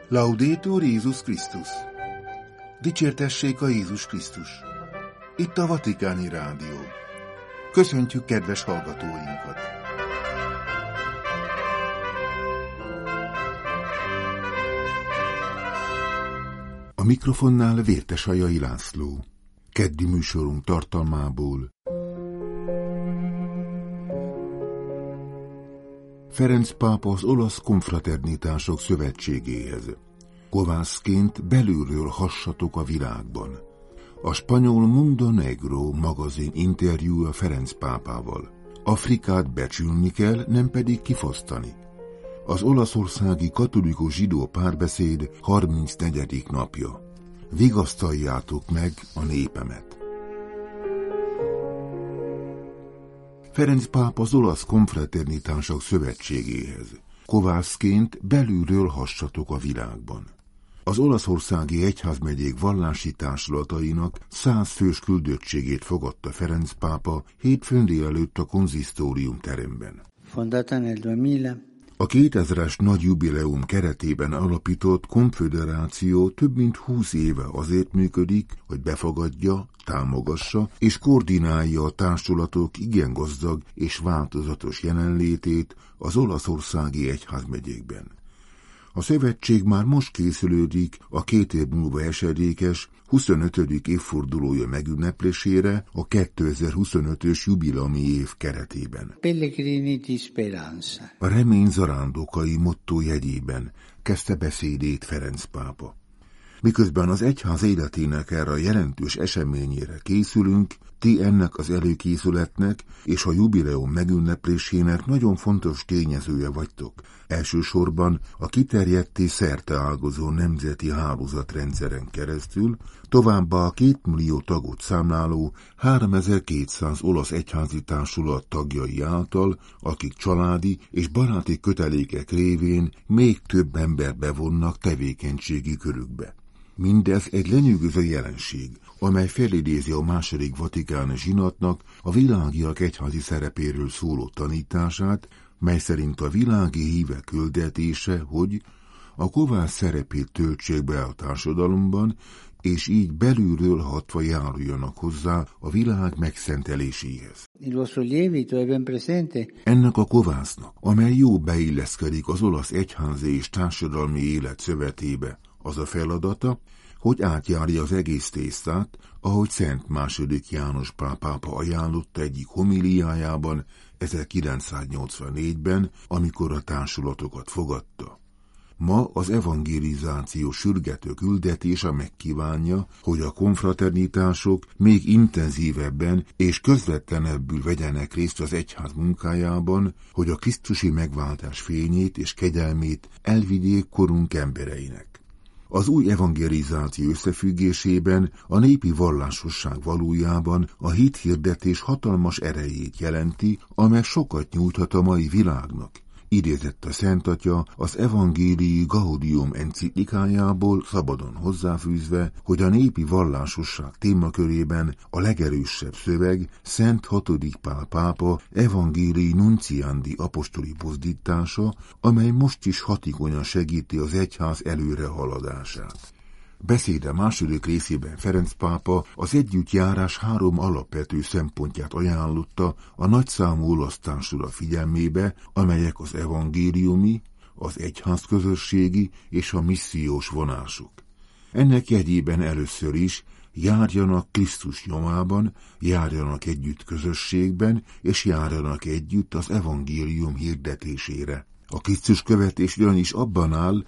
Laudetur Jézus Krisztus! Dicsértessék a Jézus Krisztus! Itt a Vatikáni Rádió. Köszöntjük kedves hallgatóinkat! A mikrofonnál Vértesajai László. Keddi műsorunk tartalmából: Ferenc pápa az olasz konfraternitások szövetségéhez. Kovászként belülről hassatok a világban. A spanyol Mundo Negro magazin interjúja Ferenc pápával. Afrikát becsülni kell, nem pedig kifosztani. Az olaszországi katolikus zsidó párbeszéd 34. napja. Vigasztaljátok meg a népemet. Ferenc pápa az olasz konfraternitások szövetségéhez. Kovászként belülről hassatok a világban. Az olaszországi egyházmegyék vallási társulatainak 100 fős küldöttségét fogadta Ferenc pápa hétfőn délelőtt a konzisztórium teremben. A 2000-es nagy jubileum keretében alapított konföderáció több mint 20 éve azért működik, hogy befogadja, támogassa és koordinálja a társulatok igen gazdag és változatos jelenlétét az olaszországi egyházmegyékben. A szövetség már most készülődik a 2 év múlva esedékes 25. évfordulója megünneplésére a 2025-ös jubileumi év keretében. A remény zarándokai motto jegyében kezdte beszédét Ferenc pápa. Miközben az egyház életének erre a jelentős eseményére készülünk, ti ennek az előkészületnek és a jubileum megünneplésének nagyon fontos tényezője vagytok. Elsősorban a kiterjedt és szerteágazó nemzeti hálózatrendszeren keresztül, továbbá a 2 millió tagot számláló 3200 olasz egyházi társulat tagjai által, akik családi és baráti kötelékek révén még több ember bevonnak tevékenységi körükbe. Mindez egy lenyűgöző jelenség, amely felidézi a második vatikáni zsinatnak a világiak egyházi szerepéről szóló tanítását, mely szerint a világi hívek küldetése, hogy a kovász szerepét töltsék be a társadalomban, és így belülről hatva járuljanak hozzá a világ megszenteléséhez. Ennek a kovásznak, amely jó beilleszkedik az olasz egyházi és társadalmi élet szövetébe, az a feladata, hogy átjárja az egész tésztát, ahogy Szent II. János Pál pápa ajánlotta egyik homiliájában 1984-ben, amikor a társulatokat fogadta. Ma az evangelizáció sürgető küldetése megkívánja, hogy a konfraternitások még intenzívebben és közvetlenebbül vegyenek részt az egyház munkájában, hogy a krisztusi megváltás fényét és kegyelmét elvigyék korunk embereinek. Az új evangelizáció összefüggésében a népi vallásosság valójában a hithirdetés hatalmas erejét jelenti, amely sokat nyújthat a mai világnak. Idézett a Szent Atya az Evangelii Gaudium enciklikájából szabadon hozzáfűzve, hogy a népi vallásosság témakörében a legerősebb szöveg Szent 6. Pál pápa Evangelii Nunciandi apostoli buzdítása, amely most is hatékonyan segíti az egyház előrehaladását. Beszéde második részében Ferenc pápa az együttjárás 3 alapvető szempontját ajánlotta a nagyszámú olasz társulat figyelmébe, amelyek az evangéliumi, az egyházközösségi és a missziós vonások. Ennek jegyében először is járjanak Krisztus nyomában, járjanak együtt közösségben, és járjanak együtt az evangélium hirdetésére. A Krisztus követés ugyanis abban áll,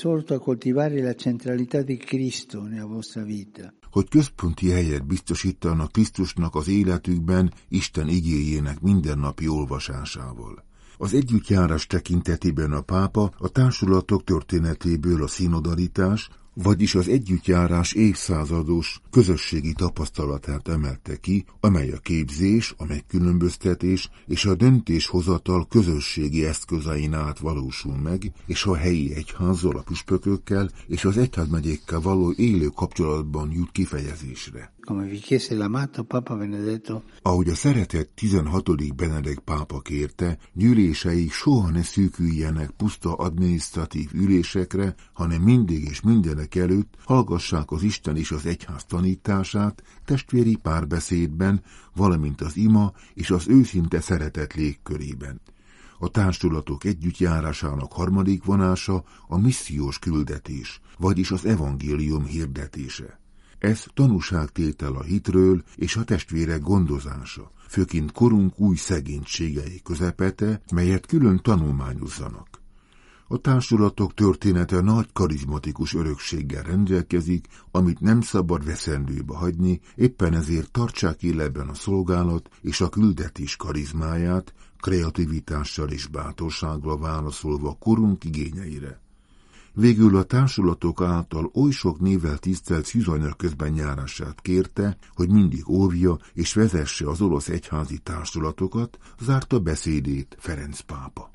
hogy központi helyet biztosítanak Krisztusnak az életükben Isten igéjének mindennapi olvasásával. Az együttjárás tekintetében a pápa a társulatok történetéből a szinodalitás, vagyis az együttjárás évszázados közösségi tapasztalatát emelte ki, amely a képzés, a megkülönböztetés és a döntéshozatal közösségi eszközein át valósul meg, és a helyi egyházzal, a püspökökkel és az egyházmegyékkel való élő kapcsolatban jut kifejezésre. Ahogy a szeretett 16. Benedek pápa kérte, gyűléseik soha ne szűküljenek puszta adminisztratív ülésekre, hanem mindig és mindenek előtt hallgassák az Isten és az egyház tanítását testvéri párbeszédben, valamint az ima és az őszinte szeretet légkörében. A társulatok együttjárásának harmadik vonása a missziós küldetés, vagyis az evangélium hirdetése. Ez tanúságtétel a hitről és a testvérek gondozása, főként korunk új szegénységei közepete, melyet külön tanulmányozzanak. A társulatok története nagy karizmatikus örökséggel rendelkezik, amit nem szabad veszendőbe hagyni, éppen ezért tartsák életben a szolgálat és a küldetés karizmáját, kreativitással és bátorsággal válaszolva korunk igényeire. Végül a társulatok által oly sok névvel tisztelt szűzanyag közben járását kérte, hogy mindig óvja és vezesse az orosz egyházi társulatokat, zárta beszédét Ferenc pápa.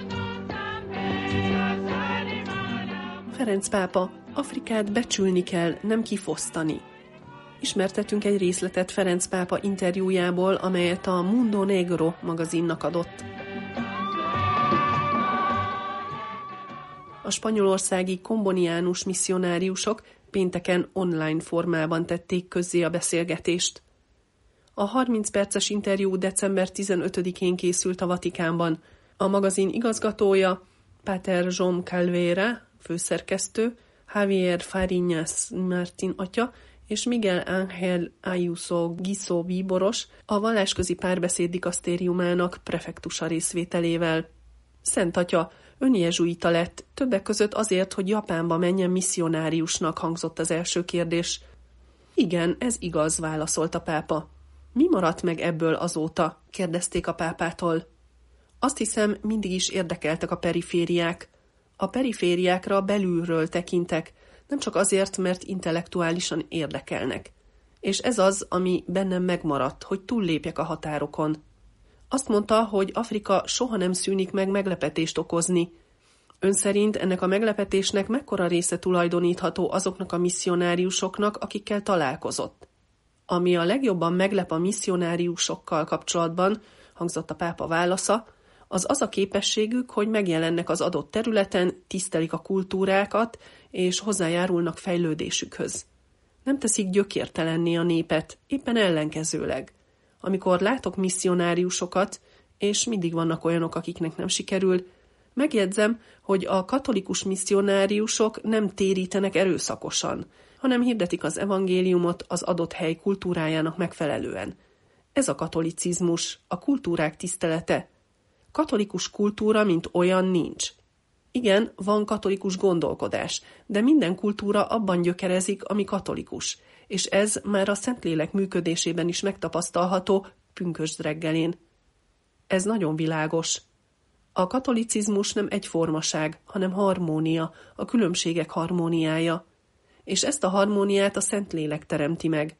Ferenc pápa, Afrikát becsülni kell, nem kifosztani. Ismertetünk egy részletet Ferenc pápa interjújából, amelyet a Mundo Negro magazinnak adott. A spanyolországi komboniánus misszionáriusok pénteken online formában tették közzé a beszélgetést. A 30 perces interjú december 15-én készült a Vatikánban. A magazin igazgatója, Pater Jaume Calvera, főszerkesztő, Javier Fariñas Martín atya és Miguel Ángel Ayuso Guiso bíboros a vallásközi párbeszéd dikasztériumának prefektusa részvételével. Szent atya, ön jezsuita lett, többek között azért, hogy Japánba menjen misszionáriusnak, hangzott az első kérdés. Igen, ez igaz, válaszolt a pápa. Mi maradt meg ebből azóta? Kérdezték a pápától. Azt hiszem, mindig is érdekeltek a perifériák. A perifériákra belülről tekintek, nem csak azért, mert intellektuálisan érdekelnek. És ez az, ami bennem megmaradt, hogy túllépjek a határokon. Azt mondta, hogy Afrika soha nem szűnik meg meglepetést okozni. Ön szerint ennek a meglepetésnek mekkora része tulajdonítható azoknak a misszionáriusoknak, akikkel találkozott? Ami a legjobban meglep a misszionáriusokkal kapcsolatban, hangzott a pápa válasza, az a képességük, hogy megjelennek az adott területen, tisztelik a kultúrákat, és hozzájárulnak fejlődésükhöz. Nem teszik gyökértelenné a népet, éppen ellenkezőleg. Amikor látok misszionáriusokat, és mindig vannak olyanok, akiknek nem sikerül, megjegyzem, hogy a katolikus misszionáriusok nem térítenek erőszakosan, hanem hirdetik az evangéliumot az adott hely kultúrájának megfelelően. Ez a katolicizmus, a kultúrák tisztelete. Katolikus kultúra, mint olyan, nincs. Igen, van katolikus gondolkodás, de minden kultúra abban gyökerezik, ami katolikus, és ez már a Szentlélek működésében is megtapasztalható pünkösd reggelén. Ez nagyon világos. A katolicizmus nem egyformaság, hanem harmónia, a különbségek harmóniája. És ezt a harmóniát a Szentlélek teremti meg.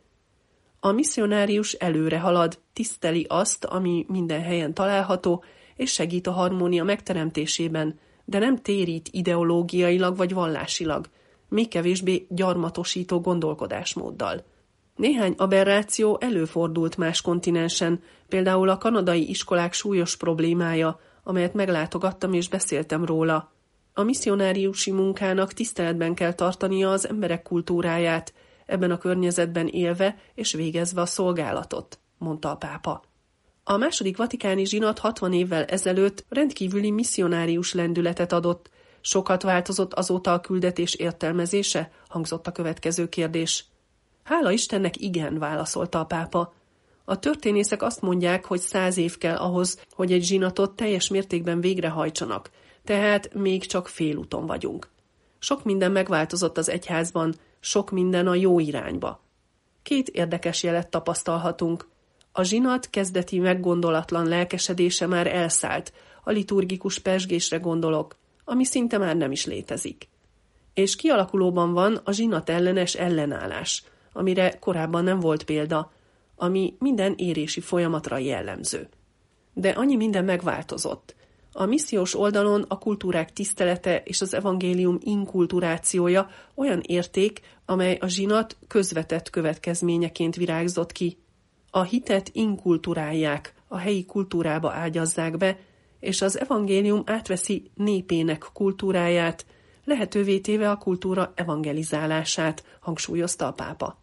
A misszionárius előre halad, tiszteli azt, ami minden helyen található, és segít a harmónia megteremtésében, de nem térít ideológiailag vagy vallásilag, még kevésbé gyarmatosító gondolkodásmóddal. Néhány aberráció előfordult más kontinensen, például a kanadai iskolák súlyos problémája, amelyet meglátogattam és beszéltem róla. A misszionáriusi munkának tiszteletben kell tartania az emberek kultúráját, ebben a környezetben élve és végezve a szolgálatot, mondta a pápa. A második vatikáni zsinat 60 évvel ezelőtt rendkívüli misszionárius lendületet adott. Sokat változott azóta a küldetés értelmezése, hangzott a következő kérdés. Hála Istennek, igen, válaszolta a pápa. A történészek azt mondják, hogy 100 év kell ahhoz, hogy egy zsinatot teljes mértékben végrehajtsanak, tehát még csak félúton vagyunk. Sok minden megváltozott az egyházban, sok minden a jó irányba. 2 érdekes jelet tapasztalhatunk. A zsinat kezdeti meggondolatlan lelkesedése már elszállt, a liturgikus pezsgésre gondolok, ami szinte már nem is létezik. És kialakulóban van a zsinat ellenes ellenállás, amire korábban nem volt példa, ami minden érési folyamatra jellemző. De annyi minden megváltozott. A missziós oldalon a kultúrák tisztelete és az evangélium inkulturációja olyan érték, amely a zsinat közvetett következményeként virágzott ki. A hitet inkulturálják, a helyi kultúrába ágyazzák be, és az evangélium átveszi népének kultúráját, lehetővé téve a kultúra evangelizálását, hangsúlyozta a pápa.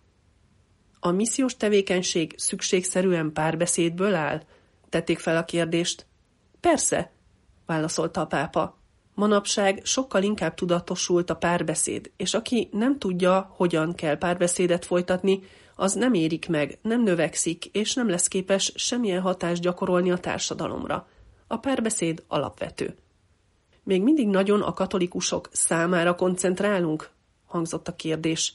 A missziós tevékenység szükségszerűen párbeszédből áll? Tették fel a kérdést. Persze, válaszolta a pápa. Manapság sokkal inkább tudatosult a párbeszéd, és aki nem tudja, hogyan kell párbeszédet folytatni, az nem érik meg, nem növekszik, és nem lesz képes semmilyen hatást gyakorolni a társadalomra. A párbeszéd alapvető. Még mindig nagyon a katolikusok számára koncentrálunk? Hangzott a kérdés.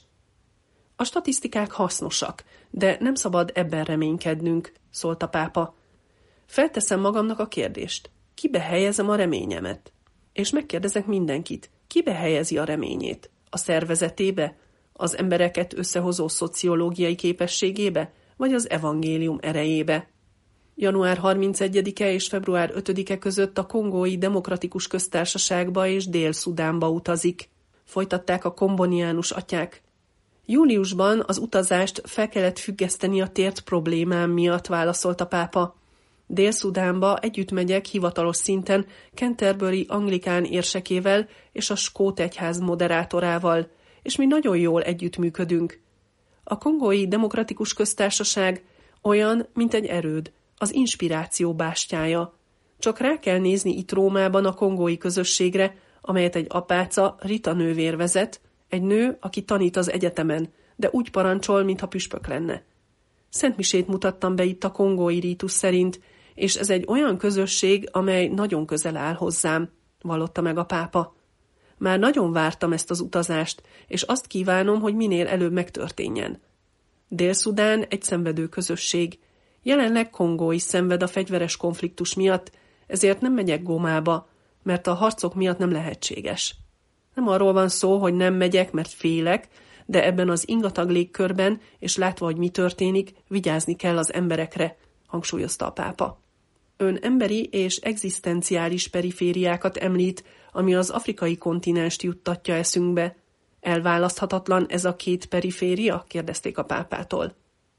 A statisztikák hasznosak, de nem szabad ebben reménykednünk, szólt a pápa. Felteszem magamnak a kérdést, kibe helyezem a reményemet? És megkérdezek mindenkit, kibe helyezi a reményét? A szervezetébe? Az embereket összehozó szociológiai képességébe? Vagy az evangélium erejébe? Január 31-e és február 5-e között a Kongói Demokratikus Köztársaságba és Dél-Szudánba utazik. Folytatták a komboniánus atyák. Júliusban az utazást fel kellett függeszteni a tért problémám miatt, válaszolt a pápa. Dél-Szudánba együtt megyek hivatalos szinten Canterbury anglikán érsekével és a skót egyház moderátorával, és mi nagyon jól együttműködünk. A Kongói Demokratikus Köztársaság olyan, mint egy erőd, az inspiráció bástyája. Csak rá kell nézni itt Rómában a kongói közösségre, amelyet egy apáca, Rita nővér vezet, egy nő, aki tanít az egyetemen, de úgy parancsol, mintha püspök lenne. Szentmisét mutattam be itt a kongói rítus szerint, és ez egy olyan közösség, amely nagyon közel áll hozzám, vallotta meg a pápa. Már nagyon vártam ezt az utazást, és azt kívánom, hogy minél előbb megtörténjen. Dél-Szudán egy szenvedő közösség. Jelenleg Kongó is szenved a fegyveres konfliktus miatt, ezért nem megyek Gomába, mert a harcok miatt nem lehetséges. Nem arról van szó, hogy nem megyek, mert félek, de ebben az ingatag légkörben, és látva, hogy mi történik, vigyázni kell az emberekre, hangsúlyozta a pápa. Ön emberi és egzisztenciális perifériákat említ, ami az afrikai kontinenst juttatja eszünkbe. Elválaszthatatlan ez a két periféria? Kérdezték a pápától.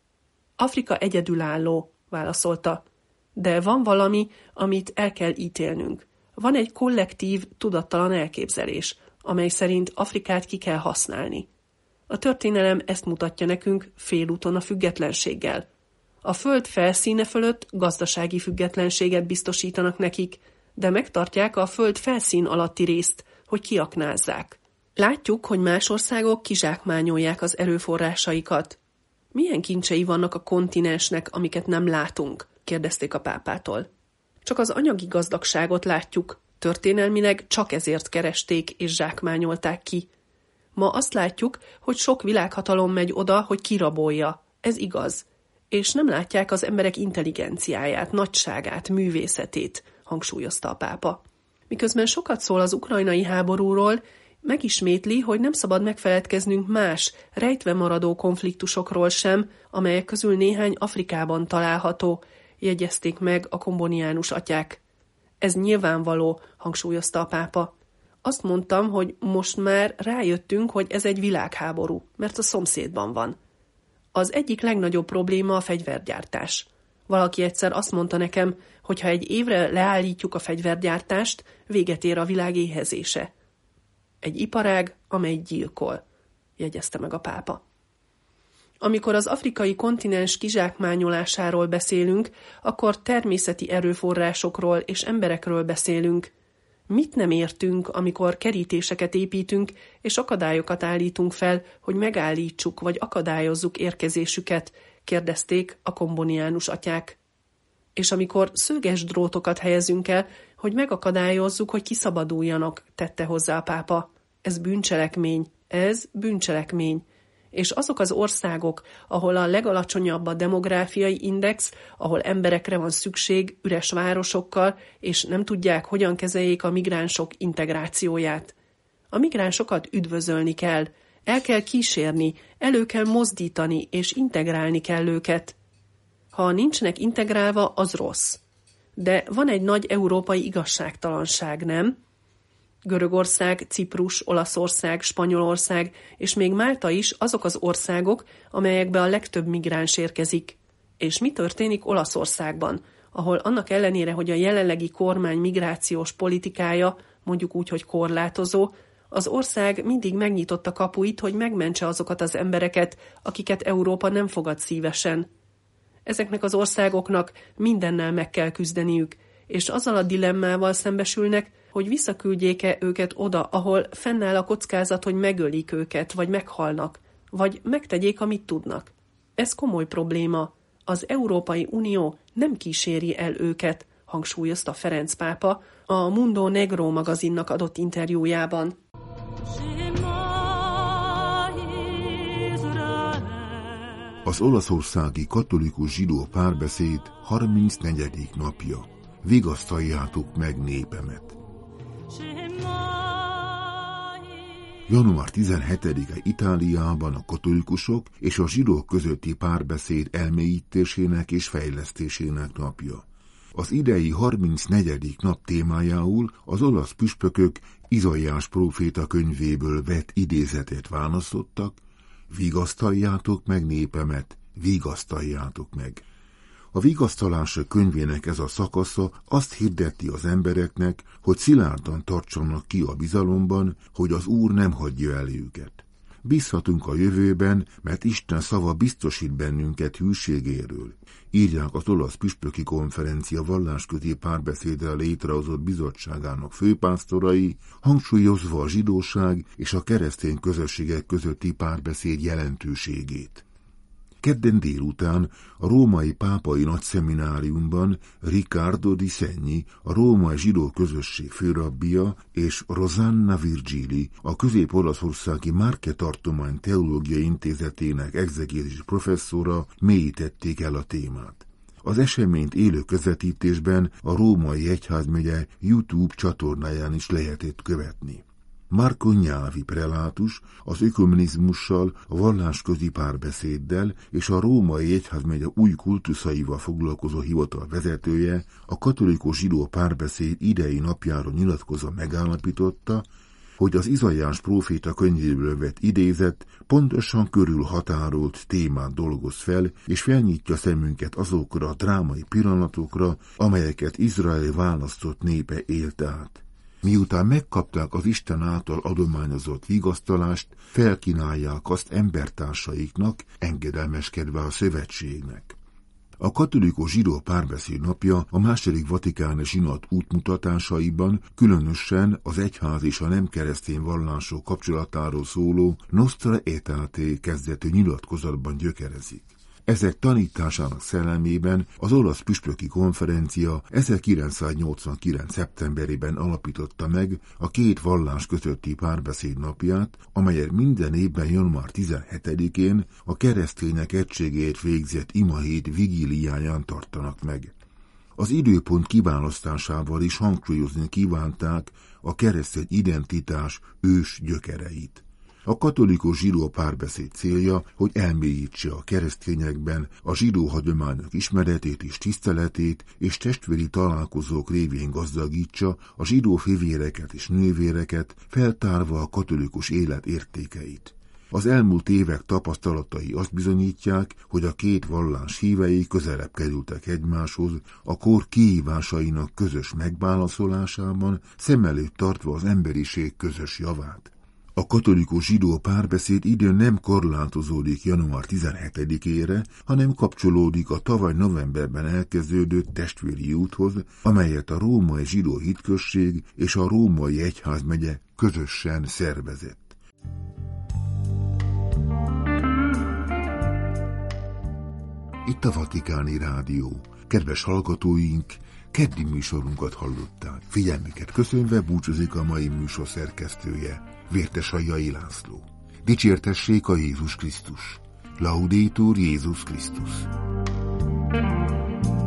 Afrika egyedülálló, válaszolta. De van valami, amit el kell ítélnünk. Van egy kollektív, tudattalan elképzelés, amely szerint Afrikát ki kell használni. A történelem ezt mutatja nekünk félúton a függetlenséggel. A föld felszíne fölött gazdasági függetlenséget biztosítanak nekik, de megtartják a föld felszín alatti részt, hogy kiaknázzák. Látjuk, hogy más országok kizsákmányolják az erőforrásaikat. Milyen kincsei vannak a kontinensnek, amiket nem látunk? Kérdezték a pápától. Csak az anyagi gazdagságot látjuk. Történelmileg csak ezért keresték és zsákmányolták ki. Ma azt látjuk, hogy sok világhatalom megy oda, hogy kirabolja. Ez igaz. És nem látják az emberek intelligenciáját, nagyságát, művészetét, hangsúlyozta a pápa. Miközben sokat szól az ukrajnai háborúról, megismétli, hogy nem szabad megfeledkeznünk más, rejtve maradó konfliktusokról sem, amelyek közül néhány Afrikában található, jegyezték meg a komboniánus atyák. Ez nyilvánvaló, hangsúlyozta a pápa. Azt mondtam, hogy most már rájöttünk, hogy ez egy világháború, mert a szomszédban van. Az egyik legnagyobb probléma a fegyvergyártás. Valaki egyszer azt mondta nekem, hogy ha egy évre leállítjuk a fegyvergyártást, véget ér a világ éhezése. Egy iparág, amely gyilkol, jegyezte meg a pápa. Amikor az afrikai kontinens kizsákmányolásáról beszélünk, akkor természeti erőforrásokról és emberekről beszélünk. Mit nem értünk, amikor kerítéseket építünk, és akadályokat állítunk fel, hogy megállítsuk vagy akadályozzuk érkezésüket, kérdezték a komboniánus atyák. És amikor szöges drótokat helyezünk el, hogy megakadályozzuk, hogy kiszabaduljanak, tette hozzá a pápa. Ez bűncselekmény. És azok az országok, ahol a legalacsonyabb a demográfiai index, ahol emberekre van szükség üres városokkal, és nem tudják, hogyan kezeljék a migránsok integrációját. A migránsokat üdvözölni kell, el kell kísérni, elő kell mozdítani, és integrálni kell őket. Ha nincsenek integrálva, az rossz. De van egy nagy európai igazságtalanság, nem? Görögország, Ciprus, Olaszország, Spanyolország és még Málta is azok az országok, amelyekbe a legtöbb migráns érkezik. És mi történik Olaszországban, ahol annak ellenére, hogy a jelenlegi kormány migrációs politikája, mondjuk úgy, hogy korlátozó, az ország mindig megnyitotta kapuit, hogy megmentse azokat az embereket, akiket Európa nem fogad szívesen. Ezeknek az országoknak mindennel meg kell küzdeniük, és azzal a dilemmával szembesülnek, hogy visszaküldjék-e őket oda, ahol fennáll a kockázat, hogy megölik őket, vagy meghalnak, vagy megtegyék, amit tudnak. Ez komoly probléma. Az Európai Unió nem kíséri el őket, hangsúlyozta Ferenc pápa a Mundo Negro magazinnak adott interjújában. Az olaszországi katolikus zsidó párbeszéd 34. napja. Vigasztaljátok meg népemet. Január 17-e Itáliában a katolikusok és a zsidók közötti párbeszéd elmélyítésének és fejlesztésének napja. Az idei 34. nap témájául az olasz püspökök Izaiás próféta könyvéből vett idézetet választottak: vigasztaljátok meg népemet, vigasztaljátok meg. A vigasztalások könyvének ez a szakasza azt hirdeti az embereknek, hogy szilárdan tartsanak ki a bizalomban, hogy az Úr nem hagyja el őket. Bízhatunk a jövőben, mert Isten szava biztosít bennünket hűségéről, írják az olasz püspöki konferencia vallásközi párbeszéddel létrehozott bizottságának főpásztorai, hangsúlyozva a zsidóság és a keresztény közösségek közötti párbeszéd jelentőségét. Kedden délután a római pápai nagyszemináriumban Riccardo Di Segni, a római zsidó közösség főrabbija, és Rosanna Virgili, a közép-olaszországi Marche tartomány teológiai intézetének egzegézis professzora mélyítették el a témát. Az eseményt élő közvetítésben a római egyházmegye YouTube csatornáján is lehetett követni. Marco Gnavi prelátus az ökumenizmussal, a vallásközi párbeszéddel és a római egyházmegye új kultuszaival foglalkozó hivatal vezetője a katolikus zsidó párbeszéd idei napjáról nyilatkozva megállapította, hogy az Izaiás próféta könyvéből vett idézet pontosan körülhatárolt témát dolgoz fel, és felnyitja szemünket azokra a drámai pillanatokra, amelyeket Izrael választott népe élt át. Miután megkapták az Isten által adományozott vigasztalást, felkínálják azt embertársaiknak, engedelmeskedve a szövetségnek. A katolikus zsidó párbeszéd napja a II. Vatikáni zsinat útmutatásaiban különösen az egyház és a nem keresztény vallások kapcsolatáról szóló Nostra Aetate kezdetű nyilatkozatban gyökerezik. Ezek tanításának szellemében az olasz püspöki konferencia 1989. szeptemberében alapította meg a két vallás közötti párbeszéd napját, amelyet minden évben január 17-én a keresztények egységéért végzett imahét vigíliáján tartanak meg. Az időpont kiválasztásával is hangsúlyozni kívánták a keresztény identitás ős gyökereit. A katolikus zsidó párbeszéd célja, hogy elmélyítse a keresztényekben a zsidó hagyományok ismeretét és tiszteletét, és testvéri találkozók révén gazdagítsa a zsidó fivéreket és nővéreket, feltárva a katolikus élet értékeit. Az elmúlt évek tapasztalatai azt bizonyítják, hogy a két vallás hívei közelebb kerültek egymáshoz, a kor kihívásainak közös megválaszolásában, szem előtt tartva az emberiség közös javát. A katolikus zsidó párbeszéd idén nem korlátozódik január 17-ére, hanem kapcsolódik a tavaly novemberben elkezdődött testvéri úthoz, amelyet a római zsidó hitközség és a római egyházmegye közösen szervezett. Itt a Vatikáni Rádió. Kedves hallgatóink, keddi műsorunkat hallották. Figyelmüket köszönve búcsúzik a mai műsor szerkesztője, Vértesajjai László. Dicsértessék a Jézus Krisztus! Laudetur Jézus Krisztus!